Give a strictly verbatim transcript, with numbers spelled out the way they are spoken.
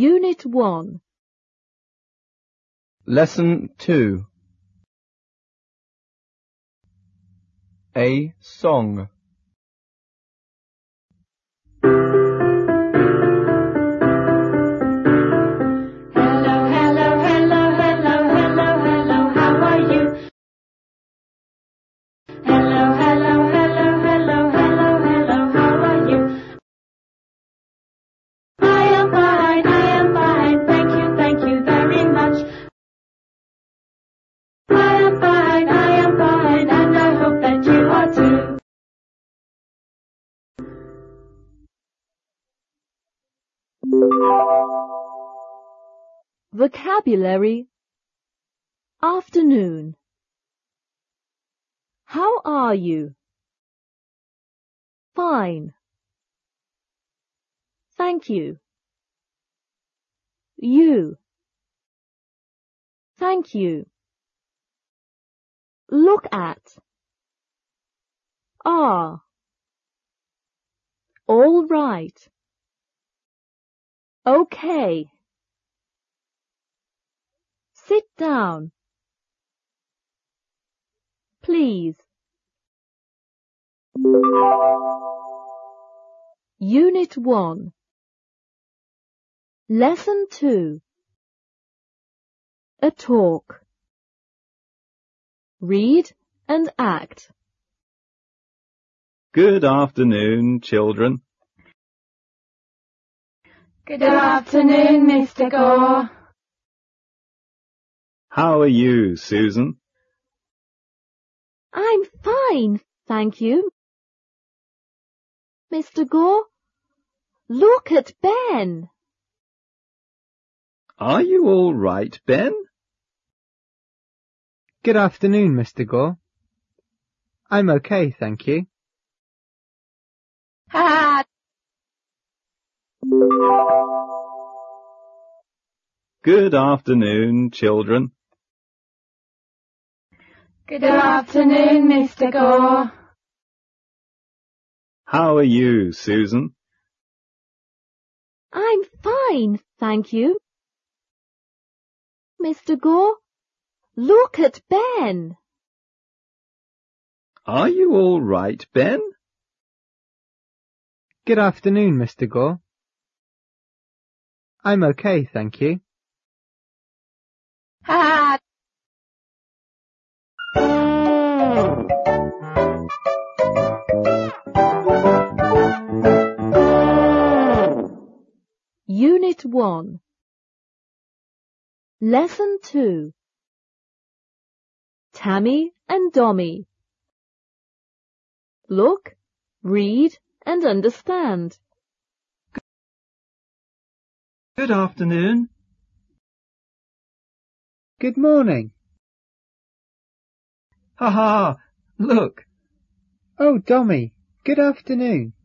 Unit one. Lesson two. A song. Vocabulary. Afternoon. How are you? Fine. Thank you. You. Thank you. Look at. Are. All right. Okay. Sit down. Please. Unit one. Lesson two. A talk. Read and act. Good afternoon, children. Good afternoon, Mister Gore. How are you, Susan? I'm fine, thank you. Mister Gore, look at Ben. Are you all right, Ben? Good afternoon, Mister Gore. I'm okay, thank you. Ha! Good afternoon, children. Good afternoon, Mister Gore. How are you, Susan? I'm fine, thank you. Mister Gore, look at Ben. Are you all right, Ben? Good afternoon, Mister Gore. I'm okay, thank you. Ha! Unit one. Lesson two. Tammy and Dommy. Look, read and understand. Good afternoon. Good morning. Ha ha! Look! Oh, Dommy, good afternoon.